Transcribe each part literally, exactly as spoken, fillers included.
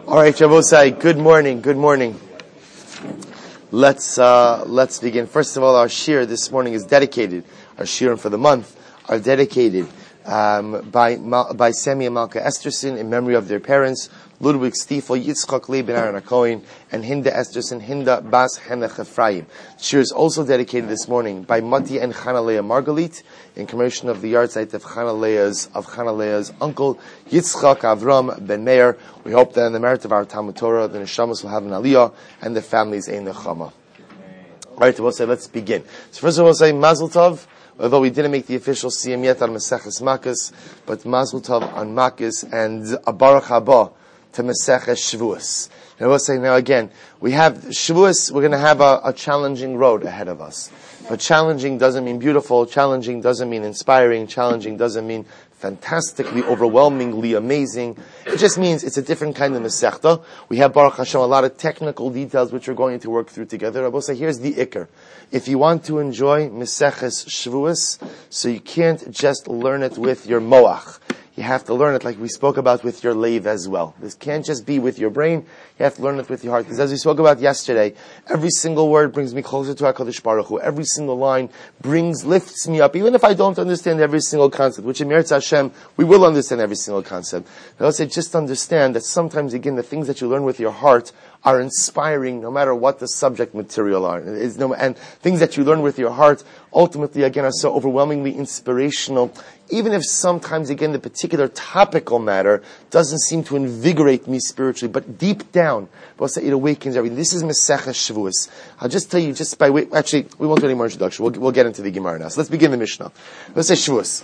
All right, Shabbosai, good morning, good morning. Let's uh, let's begin. First of all, our shir this morning is dedicated. Our shirim for the month are dedicated um, by by Semi and Malka Esterson in memory of their parents, Ludwig Stiefel, Yitzchak Leib ben Aaron HaKohen, and Hinda Esterson, Hinda Bas Henech Ephraim. Shir is also dedicated this morning by Mati and Chanaleah Margalit in commemoration of the yahrzeit of Chanaleah's of Chanaleah's uncle Yitzchak Avram ben Meir. We hope that in the merit of our Talmud Torah, the neshamas will have an aliyah and the families ein nechama. All right, we'll say let's begin. So first of all, we'll say Mazel Tov. Although we didn't make the official siyum yet on Maseches Makos, but Mazel Tov on Makos and a Baruch Haba to Maseches Shavuos. And we'll say now again, we have Shavuos, we're going to have a, a challenging road ahead of us. But challenging doesn't mean beautiful, challenging doesn't mean inspiring, challenging doesn't mean fantastically, overwhelmingly amazing. It just means it's a different kind of Masechta. We have, Baruch Hashem, a lot of technical details which we're going to work through together. I will say, here's the Iker. If you want to enjoy Maseches Shavuos, so you can't just learn it with your moach. You have to learn it like we spoke about with your leiv as well. This can't just be with your brain. You have to learn it with your heart. Because as we spoke about yesterday, every single word brings me closer to HaKadosh Baruch Hu. Every single line brings, lifts me up. Even if I don't understand every single concept, which in Meretz Hashem, we will understand every single concept. But I'll say, just understand that sometimes, again, the things that you learn with your heart are inspiring no matter what the subject material are. It's no, and things that you learn with your heart ultimately, again, are so overwhelmingly inspirational. Even if sometimes, again, the particular topical matter doesn't seem to invigorate me spiritually, but deep down, we'll say it awakens everything. This is Maseches Shavuos. I'll just tell you, just by way, actually, we won't do any more introduction. We'll, we'll get into the Gemara now. So let's begin the Mishnah. Let's say Shavuos.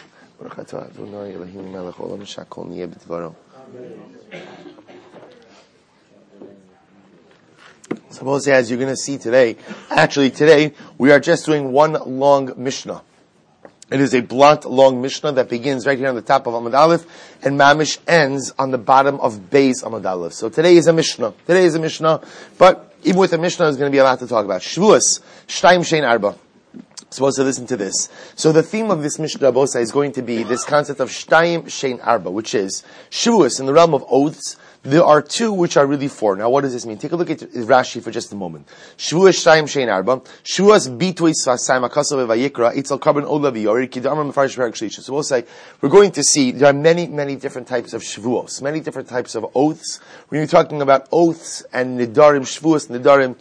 Suppose as you're going to see today, actually today, we are just doing one long Mishnah. It is a blunt, long Mishnah that begins right here on the top of Amud Aleph, and Mamish ends on the bottom of Beis Amud Aleph. So today is a Mishnah. Today is a Mishnah, but even with a Mishnah, there's going to be a lot to talk about. Shavuos, Shtayim Shein Arba. Supposed to listen to this. So the theme of this Mishnah, Bosa, is going to be this concept of Shtayim Shein Arba, which is Shavuos in the realm of oaths. There are two which are really four. Now, what does this mean? Take a look at Rashi for just a moment. Shavuos Shtayim Shein Arba. Shavuos Bitui Svasayim Akasav Vayikra Itzel Karban Ola V'Yori Kidamar Mefarish Perak Shlish. So we'll say we're going to see there are many, many different types of Shavuos, many different types of oaths. We're going to be talking about oaths and Nidarim, Shavuos, Nidarim.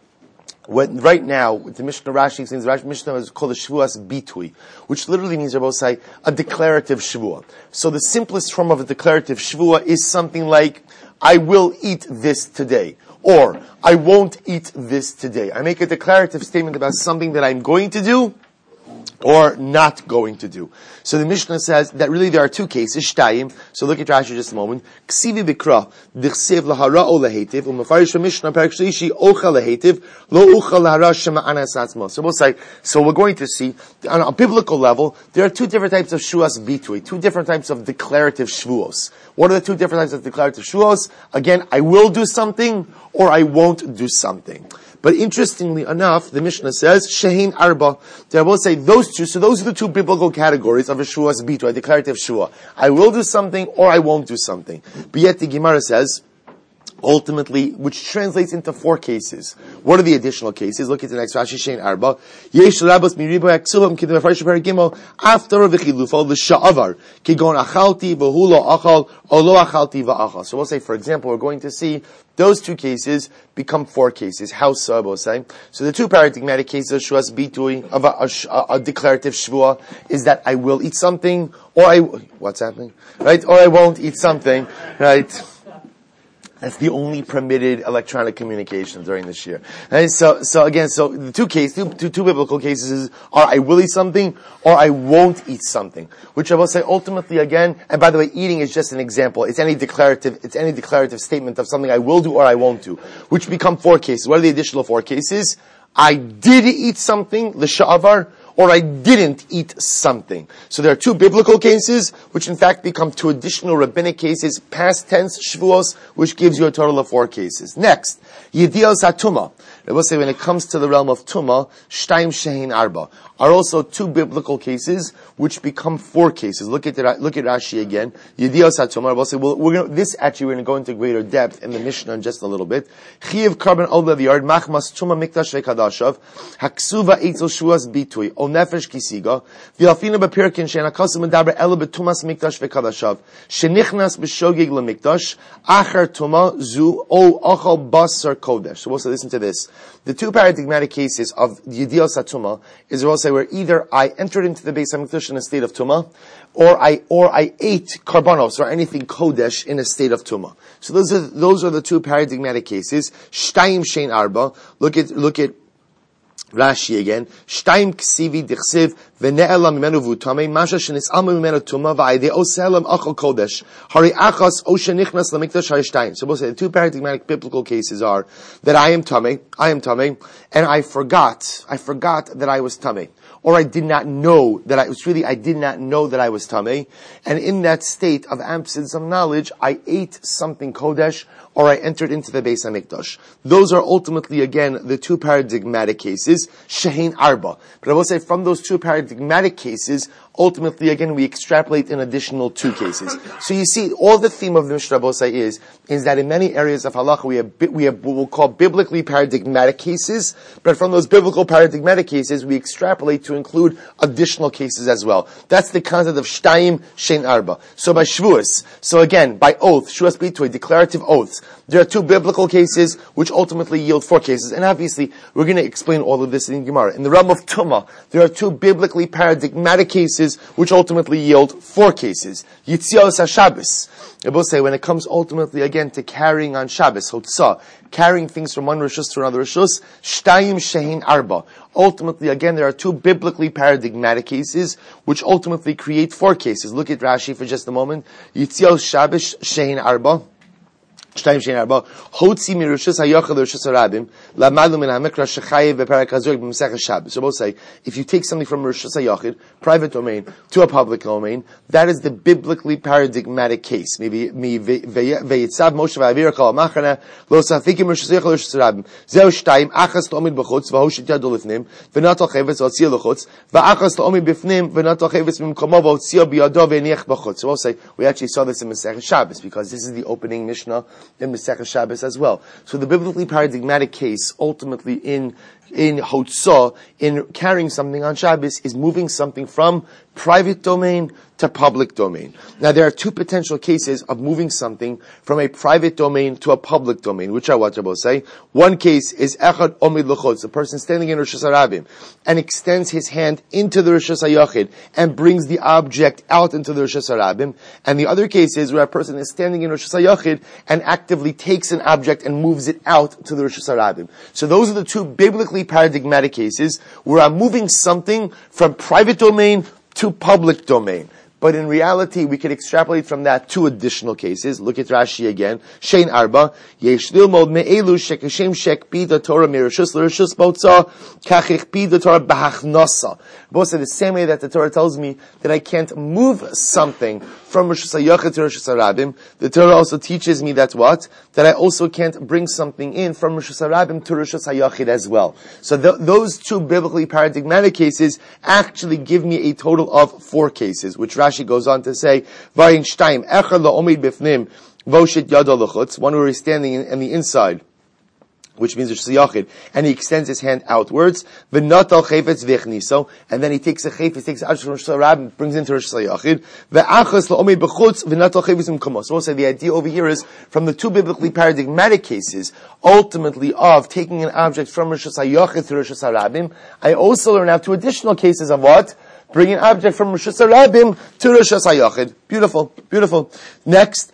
When, right now, the Mishnah Rashi explains the Rashi Mishnah is called a Shavuos Bitui, which literally means, Rabbi say, a declarative Shavuah. So the simplest form of a declarative Shavuah is something like, I will eat this today, or I won't eat this today. I make a declarative statement about something that I'm going to do, or not going to do. So the Mishnah says that really there are two cases, Shtayim. So look at Rashi just a moment. Ksivi bikra, dichsev lahara o lehetiv, umafarish Mishnah perak shlishi ocha lehetiv, lo ucha lahara shema anas atzma. So we'll say, so we're going to see, on a biblical level, there are two different types of shuas bitui, two different types of declarative shvuos. What are the two different types of declarative shvuos? Again, I will do something, or I won't do something. But interestingly enough, the Mishnah says, Shehin Arba. They will say those two, so those are the two biblical categories of a Shuas Bitu, a declarative Shua. I will do something or I won't do something. But yet the Gemara says, ultimately, which translates into four cases. What are the additional cases? Look at the next Rashi, Shein Arba. Yesh rabos miribo yaksubam kidem afarish perigimo after v'chilufo l'sha'avar kigon achalti v'hulo achal or lo achalti v'achal. So we'll say, for example, we're going to see those two cases become four cases. How so, we'll say? So the two paradigmatic cases of shuas bitui, of a, a, a declarative shvua, is that I will eat something, or I, what's happening? Right? Or I won't eat something, right? That's the only permitted electronic communication during this year. And so, so again, so the two cases, two, two, two biblical cases are I will eat something or I won't eat something. Which I will say ultimately again, and by the way, eating is just an example. It's any declarative, it's any declarative statement of something I will do or I won't do. Which become four cases. What are the additional four cases? I did eat something, l'sha'avar, or I didn't eat something. So there are two biblical cases, which in fact become two additional rabbinic cases, past tense shvuos, which gives you a total of four cases. Next, yediel satuma. I will say when it comes to the realm of tuma, shtayim shehin arba. are also two biblical cases, which become four cases. Look at the, look at Rashi again. Yediyos HaTumah. We'll say, well, we're going to, this actually we're going to go into greater depth in the Mishnah in just a little bit. Chiyav Karban Ol Leviyard, Machmas Tumah Mikdash Vekadashav, Haksuva Eitzel Shuas Bitui, O Nefesh Kisiga, V'alfina B'pirkin Shein HaKasim Medaber Ela B'tumas Mikdash Vekadashav, Shenichnas B'shogeg LeMikdash, Achar Tumah Zu, O Achal Basar Kodesh. So we'll say, listen to this. The two paradigmatic cases of Yediyos HaTumah is we'll say where either I entered into the Beis HaMikdash in a state of Tumah, or I, or I ate karbanos, or anything kodesh in a state of tumah. So those are, those are the two paradigmatic cases. Shtayim shein arba. Look at, look at Rashi again. Shtayim ksivi dichsiv v'ne'ela mimenu v'utame masha shenis'alma mimenu tumah v'ayde oselam achal kodesh hari achas o shenichnas lamikdash hari shtayim. So we'll say the two paradigmatic biblical cases are that I am tameh, I am tameh, and I forgot, I forgot that I was tameh. Or I did not know that I, it was really, I did not know that I was tameh. And in that state of absence of knowledge, I ate something kodesh, or I entered into the Beis HaMikdash. Those are ultimately, again, the two paradigmatic cases, shehein arba. But I will say from those two paradigmatic cases, ultimately, again, we extrapolate an additional two cases. So you see, all the theme of the Mishnah Rabosai is, is that in many areas of halacha, we have, we have what we'll call biblically paradigmatic cases, but from those biblical paradigmatic cases, we extrapolate to include additional cases as well. That's the concept of shtayim shein arba. So by shvuas, so again, by oath, shvuas bitoy, declarative oaths, there are two biblical cases, which ultimately yield four cases. And obviously, we're going to explain all of this in Gemara. In the realm of Tumah, there are two biblically paradigmatic cases, which ultimately yield four cases. Yitzios HaShabbos. I will say, when it comes ultimately again to carrying on Shabbos, Hotzah, carrying things from one Rishus to another Rishus, Shtayim Shehin Arba. Ultimately, again, there are two biblically paradigmatic cases, which ultimately create four cases. Look at Rashi for just a moment. Yitzios Shabbos Shehin Arba. Shtayim shein arba. Hotzi mirushus hayachal l'rishus harabim lamadu min hamikra shechayev beparak hazor b'mesech Shabbos. So we'll say, if you take something from rishus hayachid, private domain, to a public domain, that is the biblically paradigmatic case. Maybe mi veyitzav Moshe v'avir kol machana lo safikim rishus hayachal l'rishus harabim. Zeu shtayim achas to'omid b'chutz v'hoshit yado l'fnim v'natal chevetz v'otzio l'chutz v'achas to'omid b'fnim v'natal chevetz b'mkomo v'otzio b'yado v'niach b'chutz. So we'll say, we actually saw this in Masech Shabbos because this is the opening Mishnah in Masechah Shabbos as well. So the biblically paradigmatic case, ultimately in in Hotzah, in carrying something on Shabbos, is moving something from private domain to public domain. Now there are two potential cases of moving something from a private domain to a public domain, which are what Rabbi say. One case is Echad Omid L'chutz, a person standing in Rishus Harabim and extends his hand into the Rishus HaYachid and brings the object out into the Rishus Harabim. And the other case is where a person is standing in Rishus HaYachid and actively takes an object and moves it out to the Rishus Harabim. So those are the two biblically paradigmatic cases where I'm moving something from private domain to public domain. But in reality, we can extrapolate from that two additional cases. Look at Rashi again. Shein Arba. Yesh lilmod me'elu shekashem shekpi the Torah mirishus l'rishus botza kachikpi the Torah b'hachnasa. Both say the same way that the Torah tells me that I can't move something from Rishus HaYachid to Rishus HaRabim. The Torah also teaches me that what? That I also can't bring something in from Rishus HaRabim to Rishus HaYachid as well. So th- those two biblically paradigmatic cases actually give me a total of four cases, which Rashi goes on to say, Vayin Shtayim, Echad la'omid bifnim, Voshit yado l'chutz, one where he's standing in, in the inside, which means Rishus HaYachid, and he extends his hand outwards, v'natal chayvetz v'echniso, and then he takes a chayvetz, takes a from Rishus HaRabim, brings into Rishus HaYachid, v'achas la'omid b'chutz, v'natal chayvetz m'komo. So we'll say the idea over here is, from the two biblically paradigmatic cases, ultimately of taking an object from Rishus HaYachid to Rishus HaRabim, I also learn out two additional cases of what? Bring an object from Rishus HaRabim to Rishus HaYachid. Beautiful, beautiful. Next,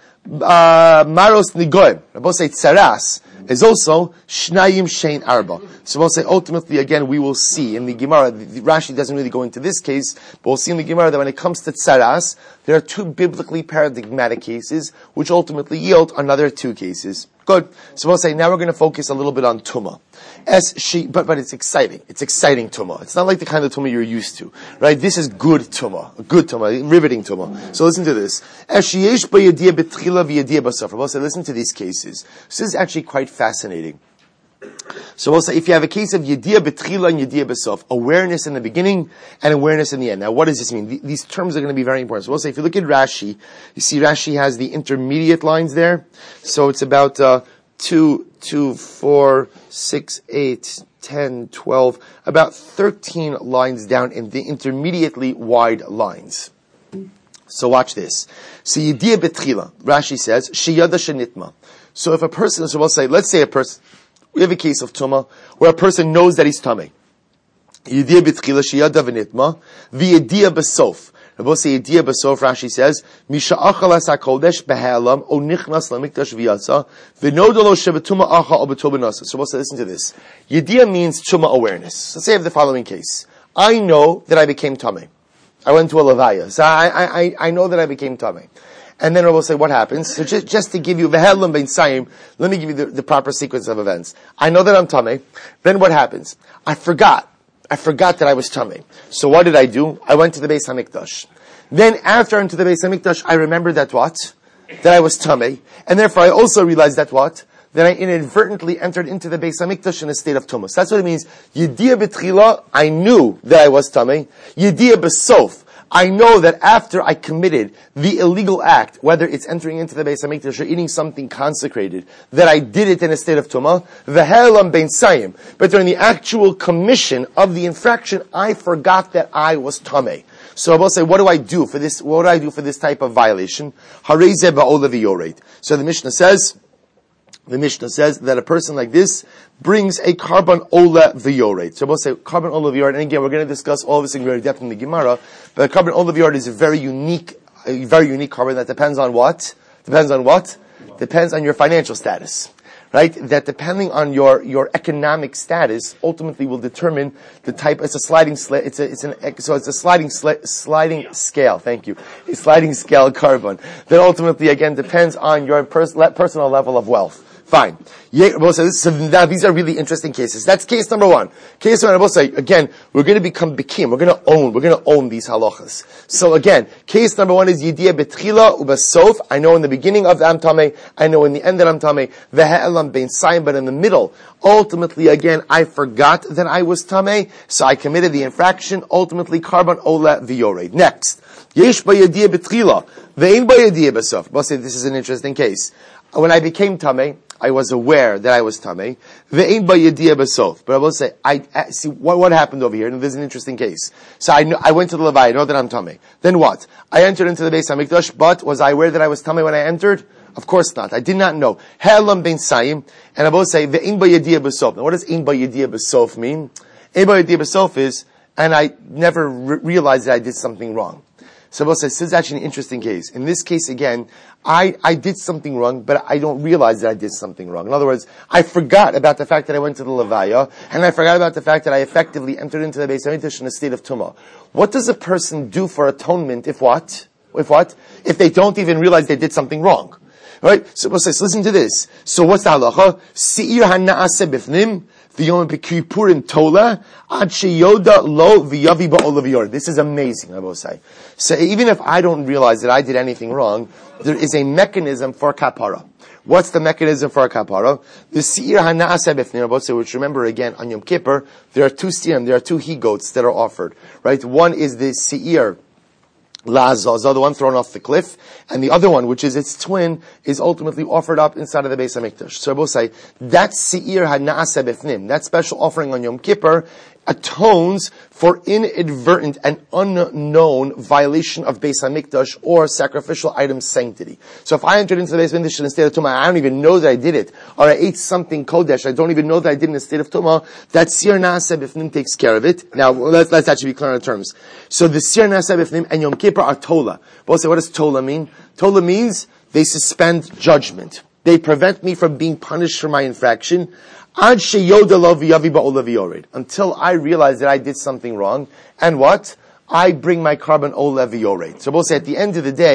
uh, Maros Nigoim. Rabbi say Tsaras is also Shnayim Shein Arba. So we'll say ultimately again we will see in the Gemara, the, the Rashi doesn't really go into this case, but we'll see in the Gemara that when it comes to Tsaras, there are two biblically paradigmatic cases, which ultimately yield another two cases. Good. So we'll say now we're going to focus a little bit on Tumah. As she, but, but it's exciting. It's exciting Tumah. It's not like the kind of Tumah you're used to, right? This is good Tumah. Good Tumah. Riveting Tumah. So listen to this. As she yesh b'yediyah b'tchila v'yediyah b'safra. We'll say listen to these cases. This is actually quite fascinating. So we'll say if you have a case of Yediyah B'tchila and Yediyah B'sof, awareness in the beginning and awareness in the end. Now what does this mean? These terms are going to be very important. So we'll say if you look at Rashi, you see Rashi has the intermediate lines there. So it's about uh, two, two, four, six, eight, ten, twelve, about thirteen lines down in the intermediately wide lines. So watch this. So Yediyah B'tchila, Rashi says, Sheyada Shenitma. So if a person, so we'll say, let's say a person, we have a case of Tumah, where a person knows that he's Tameh. Yediyah B'tchila, Sheyada V'nitma, V'yediyah B'sof. We'll say Yediyah B'sof, Rashi says, Misha achal es HaKodesh B'ha'alam, O nichnas L'mikdash V'yatza, V'nodolo Shevetuma Acha O B'to B'nasa. So we'll say, listen to this. Yediyah means Tumah awareness. Let's say I have the following case. I know that I became Tameh. I went to a Levaya. So I, I, I know that I became Tameh. And then I will say, what happens? So just, just to give you, V'helam Bein Sayim, let me give you the, the proper sequence of events. I know that I'm Tameh. Then what happens? I forgot. I forgot that I was Tameh. So what did I do? I went to the Beis HaMikdash. Then after I went to the Beis HaMikdash, I remembered that what? That I was Tameh. And therefore I also realized that what? That I inadvertently entered into the Beis HaMikdash in a state of Tumas. That's what it means. Yediyah B'tchila, I knew that I was Tameh. Yediyah B'sof, I know that after I committed the illegal act, whether it's entering into the Beis HaMikdash or eating something consecrated, that I did it in a state of Tumah, v'helam bein sayim. But during the actual commission of the infraction, I forgot that I was Tameh. So I will say, what do I do for this, what do I do for this type of violation? Harei zeh ba'ola v'yored. So the Mishnah says, the Mishnah says that a person like this brings a carbon ola v'yored. So we'll say carbon ola v'yored, and again, we're going to discuss all this in great depth in the Gemara, but a carbon ola v'yored is a very unique, a very unique carbon that depends on what? Depends on what? Depends on your financial status. Right? That depending on your, your economic status, ultimately will determine the type, it's a sliding sla- it's a, it's an, so it's a sliding sla- sliding scale, thank you. A sliding scale carbon. That ultimately, again, depends on your pers- personal level of wealth. Fine. So now these are really interesting cases. That's case number one. Case number one, I will say, again, we're going to become bikim. We're going to own, we're going to own these halachas. So again, case number one is Yediyah B'tchila U'Basof. I know in the beginning of the Am Tameh, I know in the end that I'm Tameh, V'he'elam Bein Sayim, but in the middle, ultimately again, I forgot that I was Tameh, so I committed the infraction, ultimately, Karban Ola V'yored. Next. Yesh B'Yediyah B'tchila, V'ein B'Yediyah B'sof. We'll say this is an interesting case. When I became Tameh, I was aware that I was Tameh. Ve'ein ba'yediyah b'sof. But I will say, I, see, what, what happened over here? And there's an interesting case. So I know, I went to the Levi, I know that I'm Tameh. Then what? I entered into the Beis HaMikdash, but was I aware that I was Tameh when I entered? Of course not. I did not know. He'elam bein sayim. And I will say, ve'ein ba'yediyah b'sof. Now what does ein ba'yediyah b'sof mean? Ein ba'yediyah b'sof is, and I never re- realized that I did something wrong. So we'll say, this is actually an interesting case. In this case, again, I, I did something wrong, but I don't realize that I did something wrong. In other words, I forgot about the fact that I went to the Levaya, and I forgot about the fact that I effectively entered into the Beis HaMikdash in a state of Tumah. What does a person do for atonement if what? If what? If they don't even realize they did something wrong. Right? So we'll say, so listen to this. So what's the halacha? Se'ir hana'aseh bifnim, v'yom b'kipurim tola, ad sheyoda lo v'yavi ba'ol v'yor. This is amazing, I will say. So even if I don't realize that I did anything wrong, there is a mechanism for kapara. What's the mechanism for a kapara? The se'ir hana'aseh bifnim, I will say, which remember again, on Yom Kippur, there are two se'im, there are two he-goats that are offered. Right? One is the se'ir, La'azazah, the one thrown off the cliff, and the other one, which is its twin, is ultimately offered up inside of the Beis HaMikdash. So I will say, that se'ir hana'aseh b'fnim, that special offering on Yom Kippur, atones for inadvertent and unknown violation of Beis HaMikdash or sacrificial item sanctity. So if I entered into the Beis HaMikdash in a state of Tumah, I don't even know that I did it, or I ate something kodesh, I don't even know that I did it in a state of Tumah, that se'ir na'aseh b'fnim takes care of it. Now, let's, let's actually be clear on the terms. So the se'ir na'aseh b'fnim and Yom Kippur are tola. We'll say, what does tola mean? Tola means they suspend judgment. They prevent me from being punished for my infraction. Until I realize that I did something wrong. And what? I bring my carbon ola v'yored. So we'll say at the end of the day,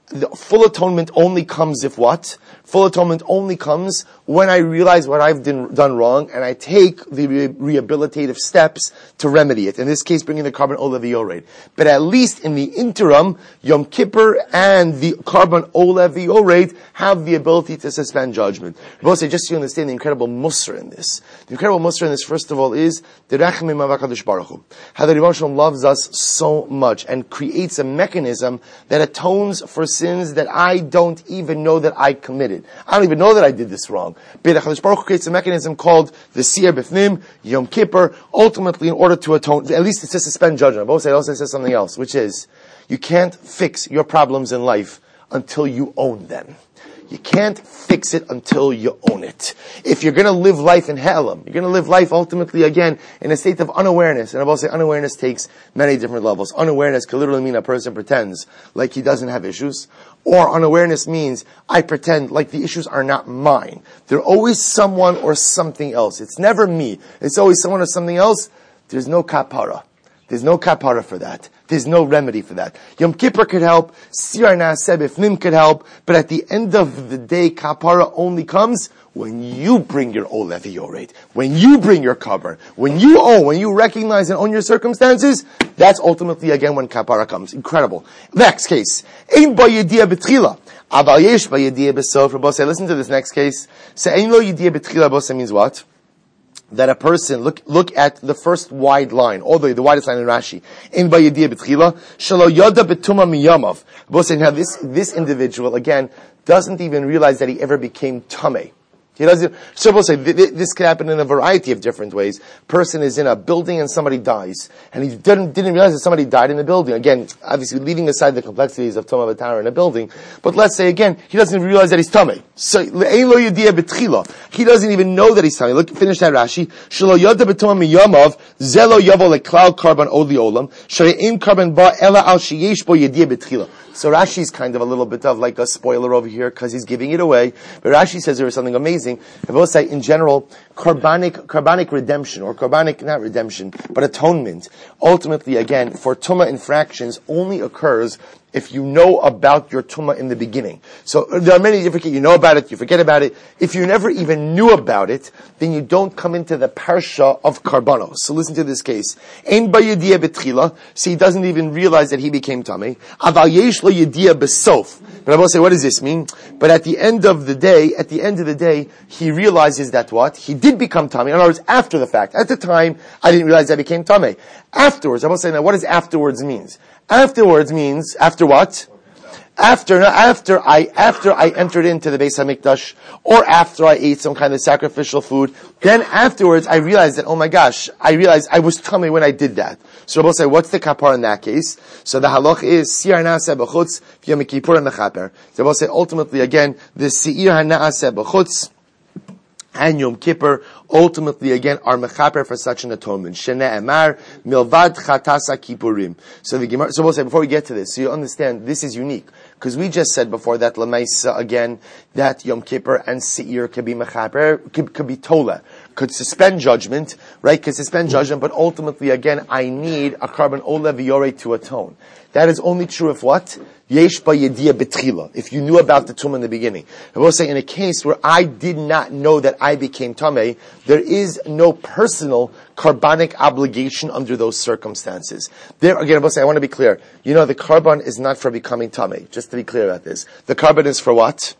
the full atonement only comes if what? Full atonement only comes when I realize what I've done, done wrong and I take the re- rehabilitative steps to remedy it. In this case, bringing the carbon ola v'yored. But at least in the interim, Yom Kippur and the carbon ola v'yored have the ability to suspend judgment. But just so you understand the incredible musr in this. The incredible musr in this, first of all, is the Rachamim of HaKadosh Baruch Hu. How the Rebbe Shalom loves us so much and creates a mechanism that atones for sins that I don't even know that I committed. I don't even know that I did this wrong. But HaKadosh Baruch Hu creates a mechanism called the Siyar B'fnim, Yom Kippur, ultimately in order to atone, at least it's to suspend judgment. But also, it also says something else, which is, you can't fix your problems in life until you own them. You can't fix it until you own it. If you're going to live life in Ha'elam, you're going to live life ultimately again in a state of unawareness. And I will say unawareness takes many different levels. Unawareness can literally mean a person pretends like he doesn't have issues. Or unawareness means I pretend like the issues are not mine. They're always someone or something else. It's never me. It's always someone or something else. There's no kapara. There's no kapara for that. There's no remedy for that. Yom Kippur could help, Siyar Naaseh B'fnim could help, but at the end of the day, kapara only comes when you bring your Ola v'yored, when you bring your cover, when you own, when you recognize and own your circumstances, that's ultimately again when kapara comes. Incredible. Next case. Ein ba yediyah b'tchila, aval yesh ba yediyah b'sof. Rabbi say, listen to this next case. Say, ein lo yediyah b'tchila, Rabbi means what? That a person, look, look at the first wide line, all the way, the widest line in Rashi. In Bayediyah B'tchila, Shalo Yoda B'tuma Miyamav. Both saying, now this, this individual, again, doesn't even realize that he ever became Tameh. He doesn't, so we'll say, this could happen in a variety of different ways. Person is in a building and somebody dies, and he didn't, didn't realize that somebody died in the building. Again, obviously leaving aside the complexities of Tumah V'Tara in a building, but let's say again, he doesn't realize that he's Tameh. So, Ein Lo Yediyah B'tchila. He doesn't even know that he's Tameh. Look, finish that Rashi. Shelo Yoda B'Tumah Miyamav, Zelo Yavo Leklal Karban Oli Olam, Shere'im Karban Ba Ela Al Sheyesh Bo Yediyah B'tchila. So Rashi's kind of a little bit of like a spoiler over here because he's giving it away. But Rashi says there is something amazing. I will say in general, carbonic, carbonic redemption or carbonic, not redemption, but atonement, ultimately again, for Tumah infractions only occurs if you know about your Tumah in the beginning. So there are many different, you know about it, you forget about it. If you never even knew about it, then you don't come into the parsha of Karbanos. So listen to this case. Ein ba yediyah b'tchila, so he doesn't even realize that he became Tameh. Aval yesh lo yediyah b'sof. But I will say, what does this mean? But at the end of the day, at the end of the day, he realizes that what? He did become Tameh. In other words, after the fact. At the time, I didn't realize I became Tameh. Afterwards, I will say now, what does afterwards means? Afterwards means, after what? After, after I, after I entered into the Beis HaMikdash, or after I ate some kind of sacrificial food, then afterwards I realized that, oh my gosh, I realized I was tummy when I did that. So Rabbi say, what's the kapar in that case? So the halach is, Siyar Naaseh B'chutz, Yom Kippur and the Chaper. So Rabbi say, ultimately again, the Siyar Naaseh B'chutz, and Yom Kippur, ultimately again, are mechaper for such an atonement. Shene Emar, Milvad Chatasa Kippurim. So the Gemara, so we'll say, before we get to this, so you understand, this is unique. Because we just said before that, Lamaisa, again, that Yom Kippur and Seir could be mechaper, could, could be tola, could suspend judgment, right? Could suspend judgment, but ultimately again, I need a carbon ola v'yoreh to atone. That is only true if what? Yesh ba yediyah b'tchila. If you knew about the tumah in the beginning. I will say, in a case where I did not know that I became tameh, there is no personal carbonic obligation under those circumstances. There, again, I will say, I want to be clear. You know, the carbon is not for becoming tameh. Just to be clear about this. The carbon is for what?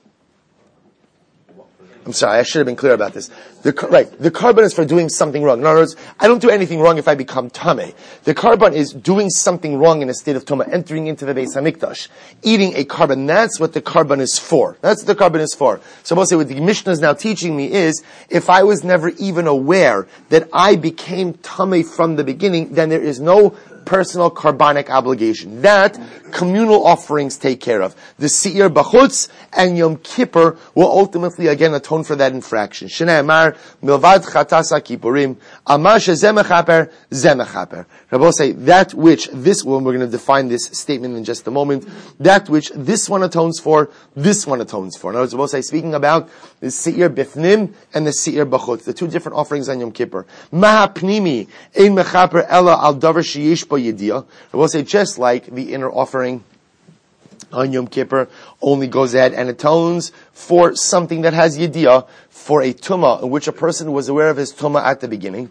I'm sorry, I should have been clear about this. The, right, the carbon is for doing something wrong. In other words, I don't do anything wrong if I become tameh. The carbon is doing something wrong in a state of tumah, entering into the Beis HaMikdash, eating a carbon. That's what the carbon is for. That's what the carbon is for. So I'll say what the Mishnah is now teaching me is, if I was never even aware that I became tameh from the beginning, then there is no personal carbonic obligation. That communal offerings take care of. The Seir B'chutz and Yom Kippur will ultimately again atone for that infraction. Shnei Amar Milvad Chatasa Kippurim Amar Shezeh Mechaper Zeh Mechaper. Rabbi say that which this one, we're going to define this statement in just a moment. That which this one atones for, this one atones for. In other words, Rabbi say speaking about the Seir B'fnim and the Seir B'chutz, the two different offerings on Yom Kippur. Maha Pnimi Ein Mechaper Ella Al Davar Sheyesh. I will say just like the inner offering on Yom Kippur only goes ahead and atones for something that has yediyah, for a tumah in which a person was aware of his tumah at the beginning.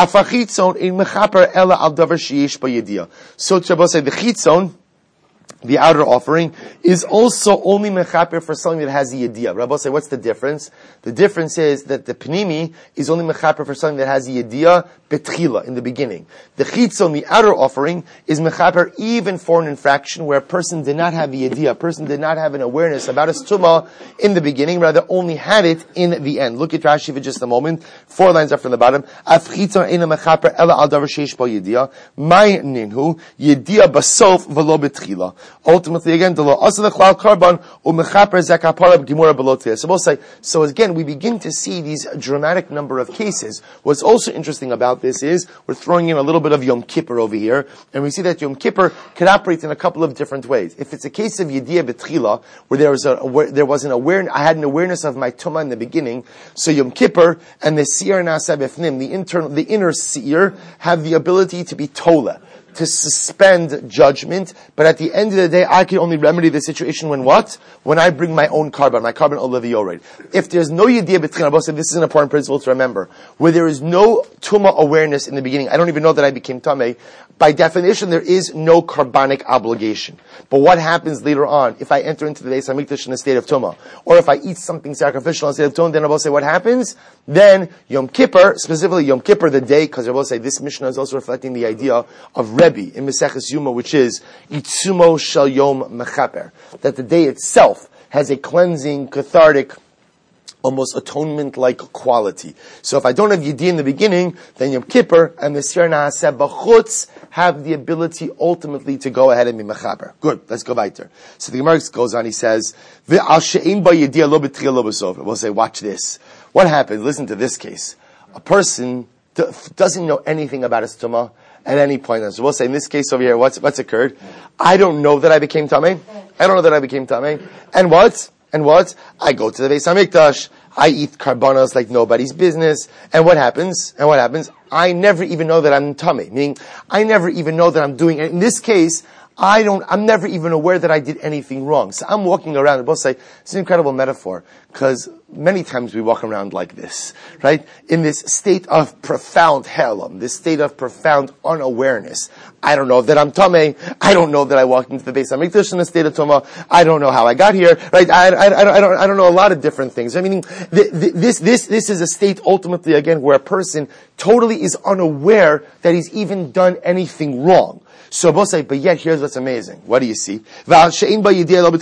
So Shabbos say the chitzon, the outer offering, is also only mechaper for something that has the yediyah. Rabbi say, what's the difference? The difference is that the pnimi is only mechaper for something that has the yediyah betchila, in the beginning. The chitzon, the outer offering, is mechaper even for an infraction where a person did not have the yediyah, a person did not have an awareness about his tumah in the beginning, rather only had it in the end. Look at Rashi for just a moment. Four lines up from the bottom. Af chitzon eina mechaper ela al davar sheish bo yediyah. May ninhu yediyah basof v'lo betchila. Ultimately, again, the law also the chlal karban umechaper zakapara b'gemura belotia. So we'll say, so again, we begin to see these dramatic number of cases. What's also interesting about this is we're throwing in a little bit of Yom Kippur over here, and we see that Yom Kippur can operate in a couple of different ways. If it's a case of yediyah betchila, where there was a where there was an awareness, I had an awareness of my tumah in the beginning. So Yom Kippur and the seir nasa befnim, the internal, the inner seir, have the ability to be tola, to suspend judgment, but at the end of the day, I can only remedy the situation when what? When I bring my own carbon, my carbon oliviorid. If there's no yediyah b'tchila, this is an important principle to remember. Where there is no tumah awareness in the beginning, I don't even know that I became tameh. By definition, there is no carbonic obligation. But what happens later on, if I enter into the Beis HaMikdash in a state of tumah, or if I eat something sacrificial in a state of tumah, then Rabbi say, what happens? Then Yom Kippur, specifically Yom Kippur, the day, because Rabbi say this Mishnah is also reflecting the idea of Rebbe in Maseches Yuma, which is Itzumo Shel Yom Mechaper, that the day itself has a cleansing, cathartic, almost atonement-like quality. So if I don't have Yediyah in the beginning, then Yom Kippur and the Seir Na'aseh B'chutz have the ability ultimately to go ahead and be mechaper. Good, let's go weiter. So the Gemara goes on, he says, V'al she'ein ba Yediyah lo b'tchila lo b'sof. We'll say, watch this. What happens? Listen to this case. A person d- doesn't know anything about his tumah at any point. So we'll say, in this case over here, what's, what's occurred? I don't know that I became tameh. I don't know that I became tameh. And what? And what? I go to the Beis HaMikdash. I eat karbanos like nobody's business. And what happens? And what happens? I never even know that I'm tameh. Meaning, I never even know that I'm doing it. In this case, I don't, I'm never even aware that I did anything wrong. So I'm walking around, and both say, it's an incredible metaphor, because many times we walk around like this, right? In this state of profound helam, this state of profound unawareness. I don't know that I'm tameh. I don't know that I walked into the Beis HaMikdash in a state of tumah. I don't know how I got here, right? I, I, I, don't, I don't, I don't know a lot of different things. I mean, this, this, this is a state ultimately, again, where a person totally is unaware that he's even done anything wrong. So both say, but yet here's what's amazing. What do you see? Rabbi Yehuda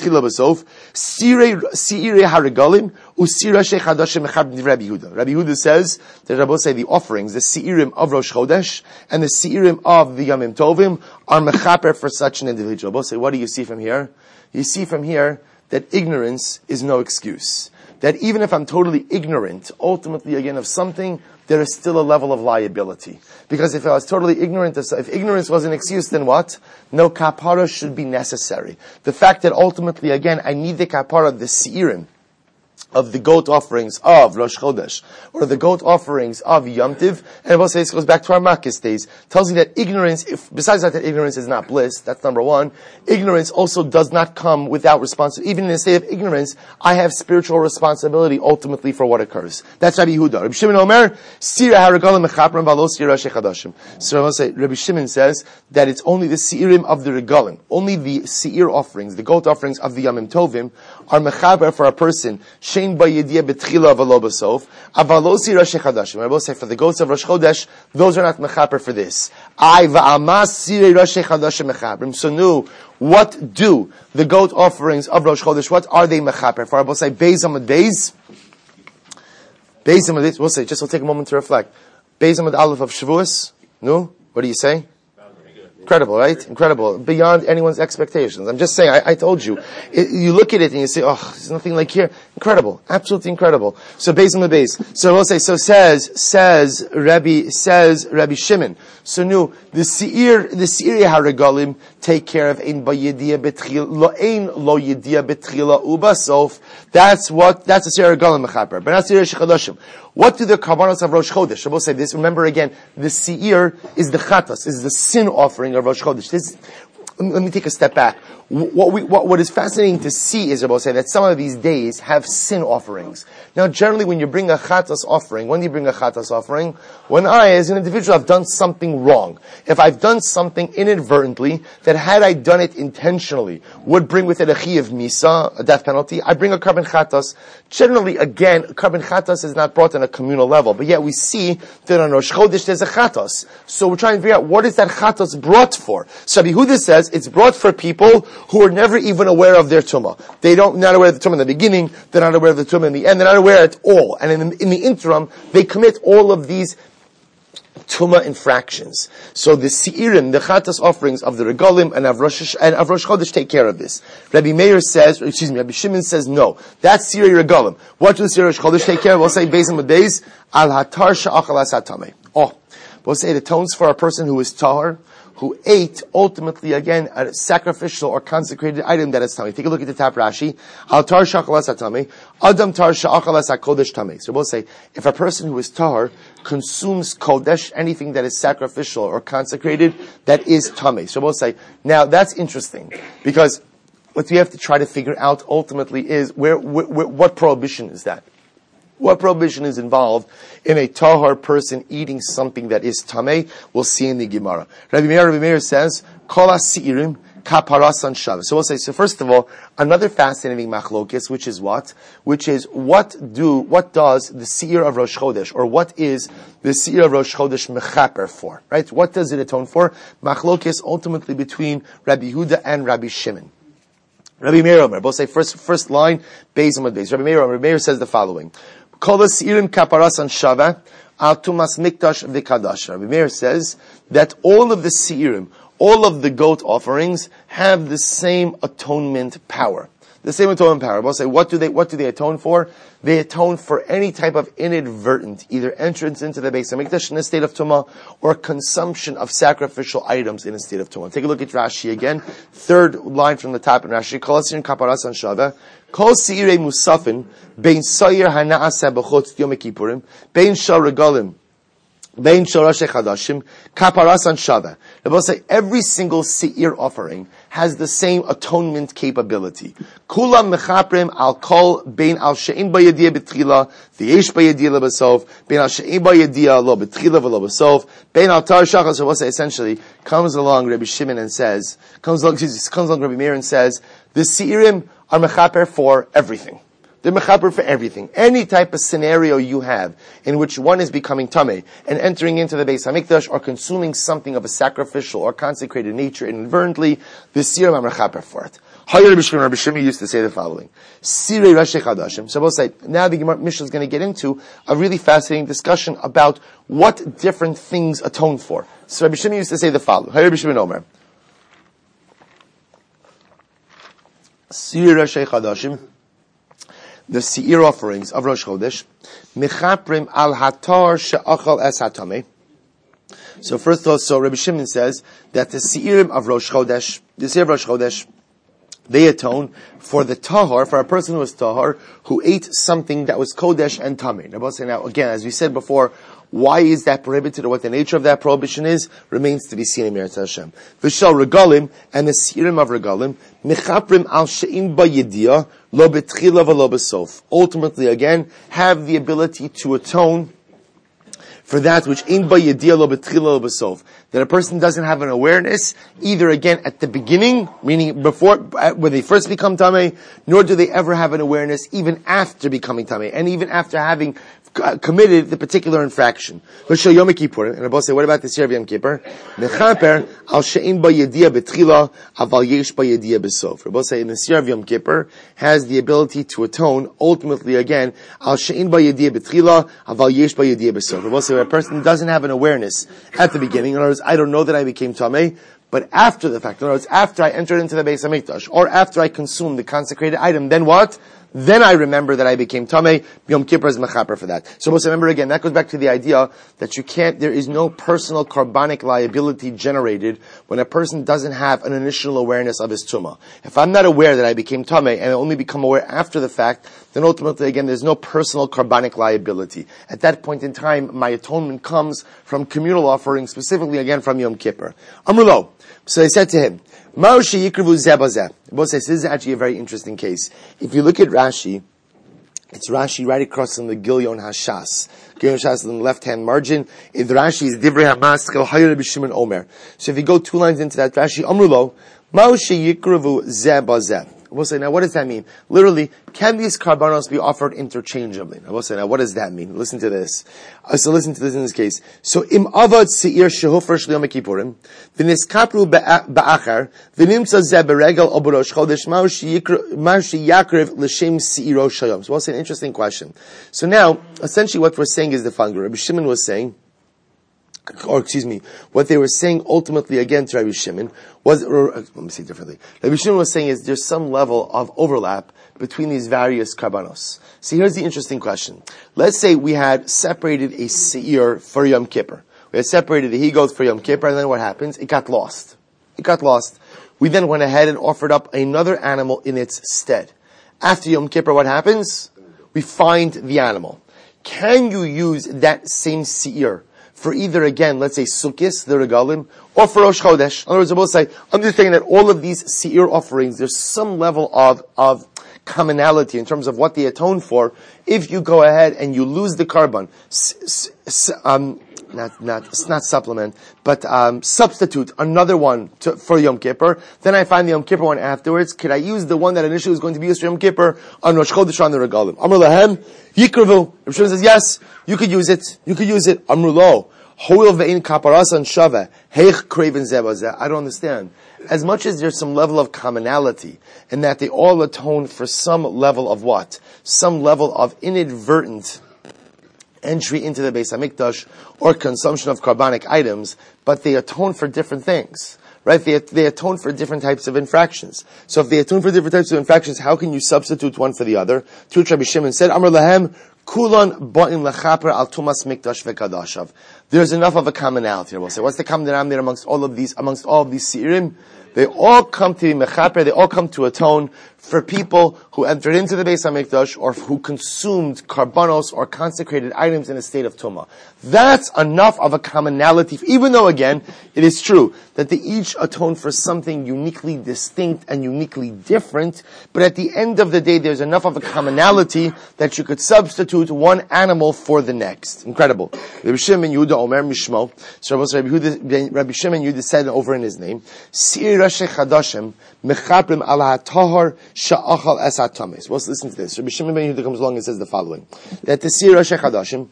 says that Rabbi say the offerings, the Seirim of Rosh Chodesh and the Seirim of the Yamim Tovim are mechaper for such an individual. Rabbi say, what do you see from here? You see from here that ignorance is no excuse. That even if I'm totally ignorant, ultimately again of something, there is still a level of liability. Because if I was totally ignorant, of, if ignorance was an excuse, then what? No kapara should be necessary. The fact that ultimately again, I need the kapara, the seirim, of the goat offerings of Rosh Chodesh, or the goat offerings of Yom Tiv, and it also goes back to our Makkis days, tells you that ignorance, if, besides that, that ignorance is not bliss, that's number one, ignorance also does not come without responsibility. Even in a state of ignorance, I have spiritual responsibility ultimately for what occurs. That's Rabbi Yehuda. Rabbi Shimon Omer, Sira haragolim mechaprim v'alo sira shechadashim. So I say, Rabbi Shimon says that it's only the seirim of the regalim, only the seir offerings, the goat offerings of the Yamim Tovim, are mechaber for a person, shein ba yediyah betchila v'lo b'sof, avalo sira shechadashim. I will say for the goats of Rosh Chodesh, those are not mechaber for this. I va'amas sira Rosh Chodeshim mechabrim. So nu, what do the goat offerings of Rosh Chodesh, what are they mechaber for? I will say, Beis Amud Beis, Beis Amud Beis, we'll say, just we'll take a moment to reflect. Beis Amud Aleph of Shavuos, no? What do you say? Incredible, right? Incredible. Beyond anyone's expectations. I'm just saying, I, I told you. It, you look at it and you say, oh, there's nothing like here. Incredible. Absolutely incredible. So, Beis Amud Beis. So, we'll say, so says, says Rabbi, says Rabbi Shimon. So, no, the Seir, the Seir HaRegalim take care of ein ba yediyah betchila, lo ein lo yediyah betchila ubasof. That's what, that's the Seir HaRegalim mechaper. But not Seir Shechadashim. What do the Karbanos of Rosh Chodesh? I will say this. Remember again, the Seir is the Chatas, is the sin offering of Rosh Chodesh. This, let me take a step back. what we, what, what is fascinating to see is, Rabbi say, that some of these days have sin offerings. Now, generally, when you bring a chatas offering, when do you bring a chatas offering? When I, as an individual, have done something wrong. If I've done something inadvertently, that had I done it intentionally, would bring with it a chi of misa, a death penalty, I bring a carbon chatas. Generally, again, carbon chatas is not brought on a communal level, but yet we see that on Rosh Chodesh there's a chatas. So we're trying to figure out, what is that chatas brought for? So Rabbi Yehuda says, it's brought for people who are never even aware of their tumah. They don't, not aware of the tumah in the beginning, they're not aware of the tumah in the end, they're not aware at all. And in the, in the interim, they commit all of these tumah infractions. So the Seirim, the Chatas offerings of the Regalim and of Rosh, and of Rosh Chodesh take care of this. Rabbi Meir says, excuse me, Rabbi Shimon says no. That's Seiri Regalim. What do the Seiri Rosh Chodesh take care of? We'll say, Beis and Beis, Al Hatar Sha'achal Asatame. Oh. We'll say it atones for a person who is tahar, who ate, ultimately, again, a sacrificial or consecrated item that is tamei. Take a look at the top Rashi. Al tar sha'achalas tamei, Adam tar sha'achalas kodesh tamei. So we'll say, if a person who is tahar consumes kodesh, anything that is sacrificial or consecrated, that is tamei. So we'll say, now that's interesting, because what we have to try to figure out ultimately is, where, where, where what prohibition is that? What prohibition is involved in a tahar person eating something that is tamei? We'll see in the Gemara. Rabbi Meir, Rabbi Meir says, Kol ha'si'irim kaparasan shava. So we'll say, so first of all, another fascinating machlokes, which is what? Which is, what do, what does the seir of Rosh Chodesh, or what is the seir of Rosh Chodesh mechaper for? Right? What does it atone for? Machlokes ultimately between Rabbi Yehuda and Rabbi Shimon. Rabbi Meir Omer, both say first, first line, Beis Amud Beis. Rabbi Meir Omer, Rabbi Meir says the following. Kol ha'si'irim kaparasan shava, al tumas mikdash v'kadash. Rabbi Meir says that all of the seirim, all of the goat offerings have the same atonement power. The same atonement power. We'll say, what do they, what do they atone for? They atone for any type of inadvertent, either entrance into the Beis HaMikdash in a state of tumah, or consumption of sacrificial items in a state of tumah. Take a look at Rashi again. Third line from the top in Rashi. Kol ha'si'irim kaparasan shava. Kol seirei musafin, bein sayir hana'asa b'chutz yom kippurim, bein shal regalim, bein shal rosh chadashim, kaparasan shava. They both say every single seir offering has the same atonement capability. Kulam mechaprim al kol bein al she'in b'yediyah b'tchila, v'yesh b'yediyah l'basov, bein al she'in b'yediyah lo b'tchila v'lo basov, bein al tar shachal. So we'll say essentially comes along Rabbi Shimon and says, comes along, excuse me, comes along Rabbi Meir and says, the seirim are mechaper for everything. They're mechaper for everything. Any type of scenario you have in which one is becoming tamei and entering into the Beis HaMikdash or consuming something of a sacrificial or consecrated nature inadvertently, the seirim are mechaper for it. Rabbi Shimon, Rabbi Shimon used to say the following: Sirei Rosh Chadashim. So we'll say, now the Gemara Mishnah is going to get into a really fascinating discussion about what different things atone for. So Rabbi Shimon used to say the following: Rabbi Shimon Omer, Sirei Rosh Chadashim, the seir offerings of Rosh Chodesh, mechaprim al hatar she'achal es hatamei. So first of all, so Rabbi Shimon says that the seirim of Rosh Chodesh, the seir of Rosh Chodesh, they atone for the tahar, for a person who was tahar, who ate something that was kodesh and tamei. Now again, as we said before, why is that prohibited, or what the nature of that prohibition is, remains to be seen in Meretz Hashem. V'shal regalim, and the seirim of regalim, mechaprim al she'im ba'yediyah, lo betchila v'lo besof. Ultimately, again, have the ability to atone for that which in ba'yediyah lo betchila lo besof. That a person doesn't have an awareness, either again at the beginning, meaning before, when they first become tamei, nor do they ever have an awareness even after becoming tamei, and even after having committed the particular infraction. And Abba say, what about the Seir of Yom Kippur? Mechaper al she'in ba'yediyah betchila, aval yesh ba'yediyah besof. Abba say, in the Seir of Yom Kippur has the ability to atone, ultimately again, al she'in ba'yediyah betchila, aval yesh ba'yediyah besof. Abba say, where a person doesn't have an awareness at the beginning, in other words, I don't know that I became tamei, but after the fact, in other words, after I entered into the Beis HaMikdash, or after I consumed the consecrated item, then what? Then I remember that I became tamei. Yom Kippur is mechaper for that. So let's remember again, that goes back to the idea that you can't, there is no personal carbonic liability generated when a person doesn't have an initial awareness of his tumah. If I'm not aware that I became tamei and I only become aware after the fact, then ultimately again, there's no personal carbonic liability. At that point in time, my atonement comes from communal offerings, specifically again from Yom Kippur. Amrulo. So they said to him, Ma'oshi yikrivu zebazeh. Both says this is actually a very interesting case. If you look at Rashi, it's Rashi right across from the Gilyon Hashas. Gilyon Hashas on the left-hand margin. In the Rashi is Divrei Hamas Chel Hayir B'Shimon Omer. So if you go two lines into that Rashi, Amrulo, Ma'oshi yikrivu zebazeh. We'll say, now what does that mean? Literally, can these karbanos be offered interchangeably? I will say, now what does that mean? Listen to this. Uh, so listen to this in this case. So, im avad seir shehofer shli yom kippurim, v'niskapru ba'achar, v'nimtza zeh beregel o b'rosh chodesh, ma'oshi yakriv l'shem seiro shayom. So we'll say an interesting question. So now, essentially what we're saying is the following. Rabbi Shimon was saying, or excuse me, what they were saying ultimately again to Rabbi Shimon was, or, let me say it differently. Rabbi Shimon was saying is there's some level of overlap between these various karbanos. See, here's the interesting question. Let's say we had separated a seir for Yom Kippur. We had separated the he-goat for Yom Kippur, and then what happens? It got lost. It got lost. We then went ahead and offered up another animal in its stead. After Yom Kippur, what happens? We find the animal. Can you use that same seir for either, again, let's say Sukkis, the Regalim, or for Rosh Chodesh? In other words, I will say, I'm just saying that all of these seir offerings, there's some level of, of commonality in terms of what they atone for. If you go ahead and you lose the carbon, s- s- um, not, not, it's not supplement, but, um, substitute another one to, for Yom Kippur, then I find the Yom Kippur one afterwards. Could I use the one that initially was going to be used for Yom Kippur on Rosh Chodesh on the Regalim? Amr lahem, yikravu. Rav Shimon says, yes, you could use it. You could use it. Amr lo. Hoil ve'in kaparasan shava. Heich kreven zebazeh. I don't understand. As much as there's some level of commonality, in that they all atone for some level of what? Some level of inadvertent entry into the Beis HaMikdash or consumption of carbonic items, but they atone for different things. Right? They, they atone for different types of infractions. So if they atone for different types of infractions, how can you substitute one for the other? To which Rabbi Shimon said, Amar lahem, kulan ba'in lechaper al tumas mikdash vekadashav. There's enough of a commonality. We'll say, what's the common denominator amongst all of these, amongst all of these seirim? They all come to be mechaper, they all come to atone for people who entered into the Beis HaMikdash or who consumed karbanos or consecrated items in a state of tumah. That's enough of a commonality, even though again, it is true that they each atone for something uniquely distinct and uniquely different, but at the end of the day, there's enough of a commonality that you could substitute one animal for the next. Incredible. Rabbi Shimon Yehuda Omer Mishmo, so Rabbi Shimon Yehuda said over in his name, Sir Rashi Chadashim mechaprim ala tahar sha'achal es hatames. Well, listen to this. Rabbi Shimon ben Yehuda comes along and says the following: that the Sir Rashi Chadashim,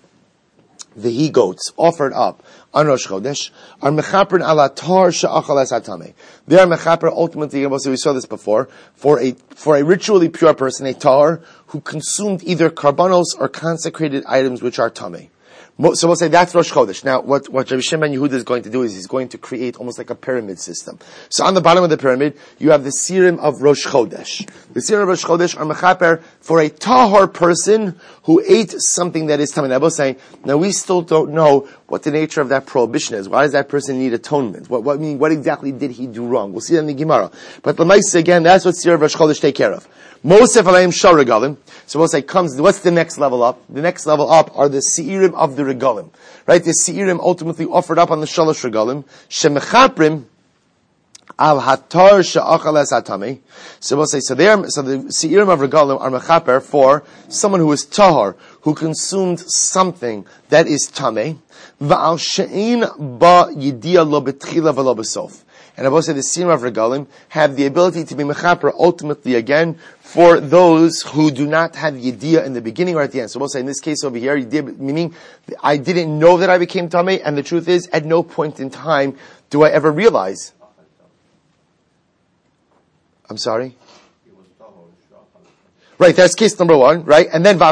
the he goats offered up on Rosh Chodesh, are mechaprin ala tahar sha'achal es hatame. They are mechaper ultimately. We saw this before for a for a ritually pure person, a tahar who consumed either karbanos or consecrated items which are tameh. So we'll say that's Rosh Chodesh. Now, what, what Rabbi Shimon Yehuda is going to do is he's going to create almost like a pyramid system. So on the bottom of the pyramid, you have the serim of Rosh Chodesh. The serim of Rosh Chodesh are mechaper for a tahor person who ate something that is tameh. I was saying, now we still don't know what the nature of that prohibition is. Why does that person need atonement? What, what, I mean, what exactly did he do wrong? We'll see that in the Gemara. But L'maisa, again, that's what serim of Rosh Chodesh take care of. Mosef alayim shal regalim. So we'll say comes, what's the next level up? The next level up are the seirim of the regalim. Right? The seirim ultimately offered up on the shalosh regalim. Shemechaprim al hatar she'achal es hatame. So we'll say, so there, so the seirim of regalim are mechaper for someone who is tahar, who consumed something that is tameh. Va'al she'in ba yidia lo betchila v'lo b'sof. And I will say the seirim of regalim have the ability to be mechaper ultimately again for those who do not have yediyah in the beginning or at the end. So we'll say in this case over here, yediyah, meaning I didn't know that I became tameh, and the truth is, at no point in time do I ever realize. I'm sorry? Right, that's case number one, right? And then,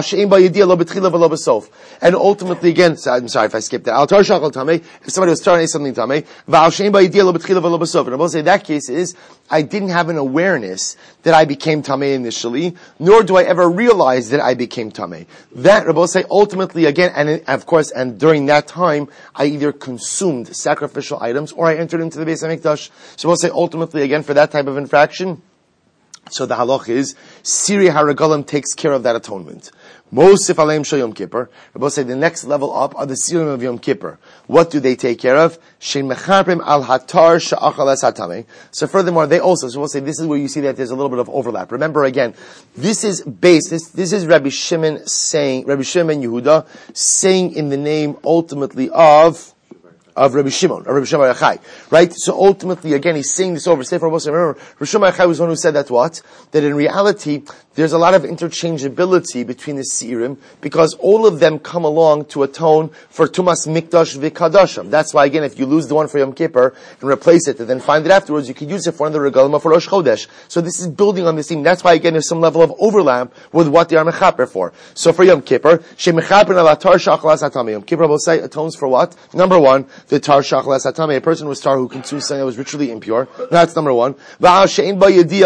and ultimately again, I'm sorry if I skipped that. If somebody was trying to say something tameh, and I will say that case is, I didn't have an awareness that I became tameh initially, nor do I ever realize that I became tameh. That, Rabbi will say, ultimately again, and of course, and during that time, I either consumed sacrificial items or I entered into the Beis HaMikdash. So we'll say ultimately again, for that type of infraction, so the halach is, Siri HaRegalim takes care of that atonement. Mosif aleim shel Yom Kippur. Rabbi say the next level up are the serum of Yom Kippur. What do they take care of? Shein mecharpim al hatar she'achal es hatamei. So furthermore, they also, so we'll say this is where you see that there's a little bit of overlap. Remember again, this is based, this, this is Rabbi Shimon saying, Rabbi Shimon Yehuda saying in the name ultimately of of Rabbi Shimon, of Rabbi Shimon Bar Yochai, right? So ultimately, again, he's saying this over Sefer Moshe. Remember, Rabbi Shimon Bar Yochai was the one who said that what? That in reality, there's a lot of interchangeability between the Seirim, because all of them come along to atone for Tumas Mikdash V'Kadashim. That's why, again, if you lose the one for Yom Kippur and replace it and then find it afterwards, you could use it for another Regalim or for Rosh Chodesh. So this is building on this theme. That's why, again, there's some level of overlap with what they are Mechaper for. So for Yom Kippur, She Mechaper Alatar Shachal Asatami. Yom Kippur will say atones for what? Number one, the tar shachal asatame, a person was tar who consumed something that was ritually impure. That's number one. And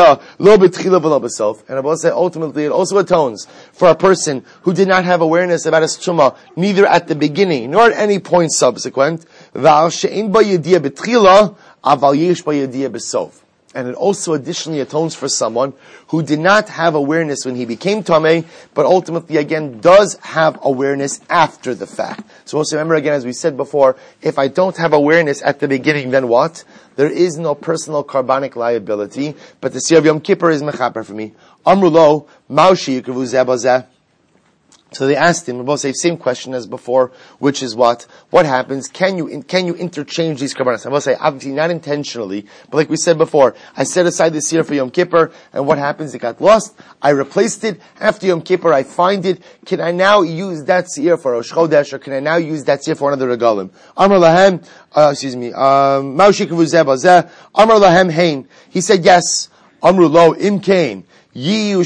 I will say ultimately it also atones for a person who did not have awareness about his tumah, neither at the beginning nor at any point subsequent. And it also additionally atones for someone who did not have awareness when he became Tameh, but ultimately again does have awareness after the fact. So also remember again, as we said before, if I don't have awareness at the beginning, then what? There is no personal carbonic liability, but the Siyar of Yom Kippur is mechaper for me. Amrulo, Maushi Yikruvu Zebazeh. So they asked him, we both say same question as before, which is what? What happens? Can you, can you interchange these karbanos? I will say, obviously not intentionally, but like we said before, I set aside the seer for Yom Kippur, and what happens? It got lost. I replaced it. After Yom Kippur, I find it. Can I now use that seer for Rosh Chodesh, or can I now use that seer for another regalim? Amar lahem, uh, excuse me, um, Maushik v'zeh bazeh, Amar lahem hein. He said yes. Amru lo im kain. So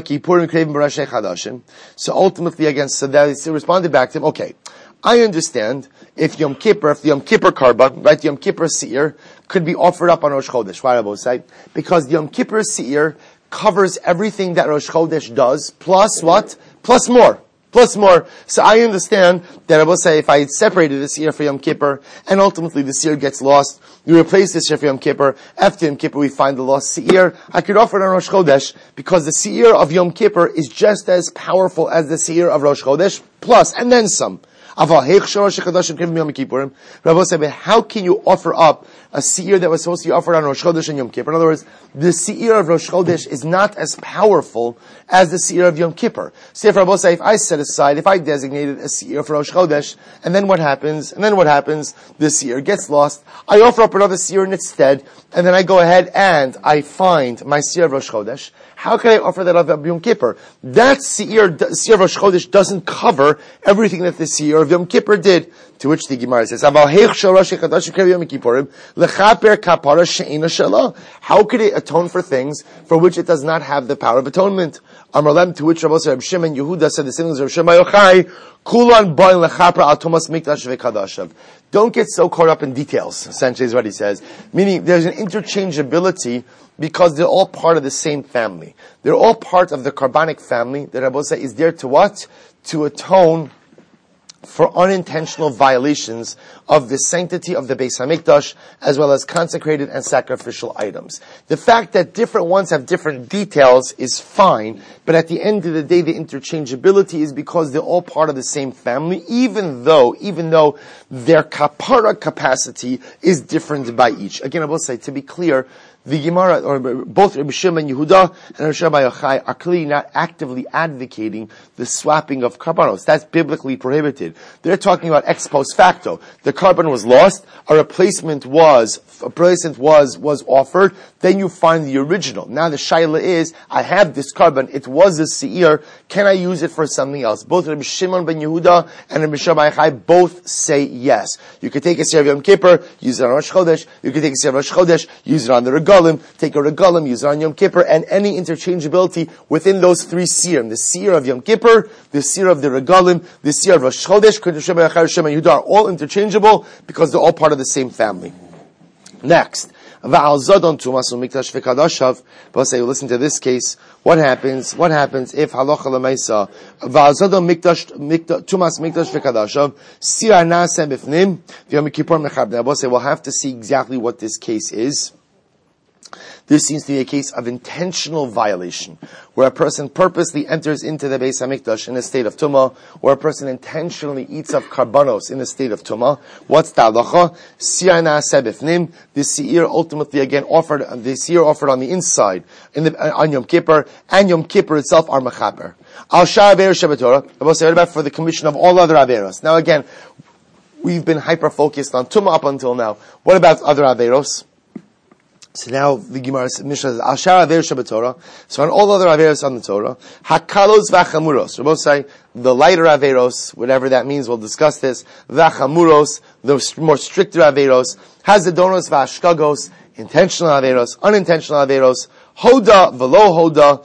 ultimately, again, so they responded back to him, okay, I understand if Yom Kippur, if the Yom Kippur Karban, right, the Yom Kippur Seir, could be offered up on Rosh Chodesh. Why Rabbi say? Because the Yom Kippur Seir covers everything that Rosh Chodesh does, plus what? Plus more. Plus more. So I understand that I will say if I had separated the Seir for Yom Kippur, and ultimately the Seir gets lost, you replace the Seir for Yom Kippur, after Yom Kippur we find the lost Seir, I could offer it on Rosh Chodesh, because the Seir of Yom Kippur is just as powerful as the Seir of Rosh Chodesh, plus, and then some. Rabbi said, but how can you offer up a seir that was supposed to be offered on Rosh Chodesh and Yom Kippur? In other words, the seir of Rosh Chodesh is not as powerful as the seir of Yom Kippur. So if Rabbi said, if I set aside, if I designated a seir for Rosh Chodesh, and then what happens? And then what happens? The seir gets lost. I offer up another seir in its stead, and then I go ahead and I find my seir of Rosh Chodesh. How can I offer that of Yom Kippur? That seir, seir of Rosh Chodesh doesn't cover everything that the seir of Yom Kippur did. To which the Gemara says, how could it atone for things for which it does not have the power of atonement? Amarlem, to which Rabbi Shimon Yehuda said the same things as Rabbi Shimon Yochai, Kulan boy lechapra al Tumas Mikdash v'Kadashav. Don't get so caught up in details, essentially is what he says. Meaning, there's an interchangeability because they're all part of the same family. They're all part of the carbonic family that Rabbi say is there to what? To atone for unintentional violations of the sanctity of the Beis HaMikdash, as well as consecrated and sacrificial items. The fact that different ones have different details is fine, but at the end of the day, the interchangeability is because they're all part of the same family, even though, even though their kapara capacity is different by each. Again, I will say, to be clear, the Gemara, or both Rabbi Shimon Yehuda and Rabbi Shimon Bar Yochai are clearly not actively advocating the swapping of karbanos. That's biblically prohibited. They're talking about ex post facto. The carbon was lost, a replacement was, a replacement was, was offered, then you find the original. Now the shaila is, I have this carbon, it was a seir, can I use it for something else? Both Rabbi Shimon ben Yehuda and Rabbi Shimon Bar Yochai both say yes. You could take a seir of Yom Kippur, use it on Rosh Chodesh, you could take a seir of Rosh Chodesh, use it on the regalim, take a regalim, use it on Yom Kippur, and any interchangeability within those three seir. The seir of Yom Kippur, the seir of the regalim, the seir of Rosh Chodesh, Rabbi Shimon Bar Yochai, Rabbi Shimon Yehuda are all interchangeable because they're all part of the same family. Next, Va'al Zadon Tumas Mikdash v'Kadashav. But say, listen to this case. What happens? What happens if halacha l'meisa Va'al Zadon Mikdash Tumas Mikdash v'Kadashav Sir Nasem Bifnim v'Yom Kippur Mechabne? But say, we'll have to see exactly what this case is. This seems to be a case of intentional violation, where a person purposely enters into the Beis HaMikdash in a state of tumah, or a person intentionally eats up karbanos in a state of tumah. What's the halacha? Siyar na'aseh bifnim. The siyar ultimately again offered, the siyar offered on the inside, in the, on Yom Kippur, and Yom Kippur itself are mechaper. Al shar aver shebetorah. What about for the commission of all other averos? Now again, we've been hyper focused on tumah up until now. What about other averos? So now the Gemara Mishnah says, Al shar aver shebetorah. So on all other averos on the Torah, hakalos v'chamuros. We'll both say the lighter averos, whatever that means. We'll discuss this. V'chamuros, the more stricter averos, hazadonos v'ashkagos, intentional averos, unintentional averos, hoda v'lo hoda.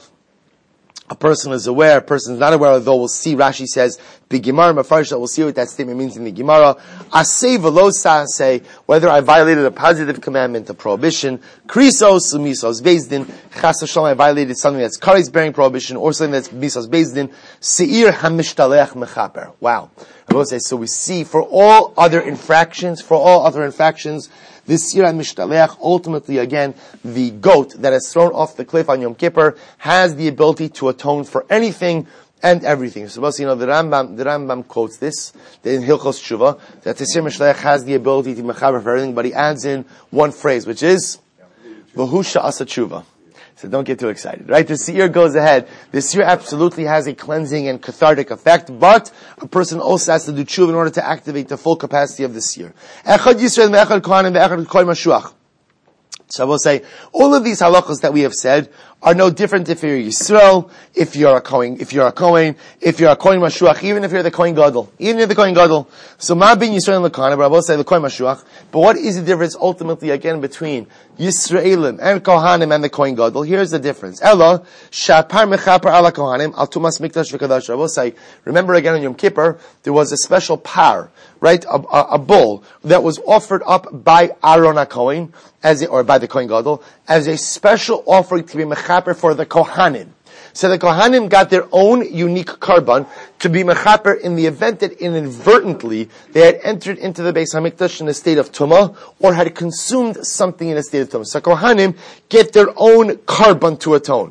A person is aware, a person is not aware, although we'll see, Rashi says, B'Gemara Mefarsha, we'll see what that statement means in the Gemara. Aseh v'lo sa'aseh, whether I violated a positive commandment, a prohibition, krisos, misos, bezdin, chas v'shalom, I violated something that's kares bearing prohibition, or something that's misos, bezdin, seir hamishtalech mechaper. Wow. I will say, so we see, for all other infractions, for all other infractions, this Sira Mishtaleach, ultimately again, the goat that is thrown off the cliff on Yom Kippur has the ability to atone for anything and everything. So, you know, the Rambam, the Rambam quotes this, in Hilchos Tshuva, that the Sira Mishtaleach has the ability to mechaber for everything, but he adds in one phrase, which is, V'husha asa tshuva. So don't get too excited, right? The seir goes ahead. The seir absolutely has a cleansing and cathartic effect, but a person also has to do tshuva in order to activate the full capacity of the seir. Echad Yisrael me'echad kohanim ve'echad kol mashuach. So I will say, all of these halachas that we have said are no different if you're Yisrael, if you're a Kohen, if you're a Kohen, if you're a Kohen Mashuach, even if you're the Kohen Gadol, even if you're the Kohen Gadol. So ma bin Yisrael and the Kohen, but I will say the Kohen Mashuach. But what is the difference ultimately again between Yisraelim and Kohanim and the Kohen Gadol? Here's the difference. Ella, shapar mechaper ala Kohanim, al tumas mikdash v'kadash. I will say, remember again on Yom Kippur, there was a special par, right? A, a, a bull that was offered up by Aaron HaKohen, as a, or by the Kohen Gadol, as a special offering to be mechaper for the Kohanim. So the Kohanim got their own unique karban to be mechaper in the event that inadvertently they had entered into the Beis HaMikdash in a state of tumah or had consumed something in a state of tumah. So Kohanim get their own karban to atone.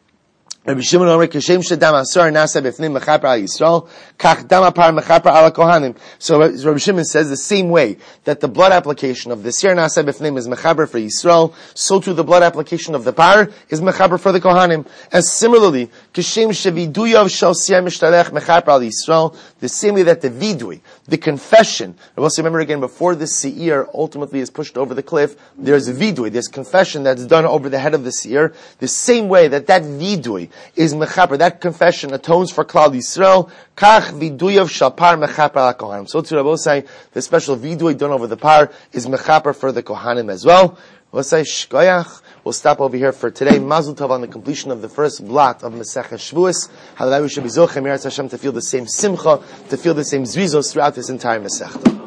Rabbi Shimon Omer, Kashem Shadam Asar Nasa B'Fnim Mechaper Al Yisrael, Kach Dam Apar Mechaper Al Kohanim. So Rabbi Shimon says the same way that the blood application of the Sir Nasa B'Fnim is Mechaper for Yisrael, so too the blood application of the par is Mechaper for the Kohanim. And similarly, Kashem Shaviduyav Shal Sir Mishtalech Mechaper Al Yisrael, the same way that the vidui, the confession, I also remember again, before the seir ultimately is pushed over the cliff, there's a vidui, there's confession that's done over the head of the seir, the same way that that vidui is mechaper, that confession atones for Klal Yisrael, kach viduyav shapar mechaper ala kohanim. So to Rabbi say, the special vidui done over the par is mechaper for the kohanim as well. We'll say shkoyach. We'll stop over here for today. Mazel tov on the completion of the first blot of Masechah Shavuos. How that we should be zochem Hashem to feel the same simcha, to feel the same zrizos throughout this entire Masechta.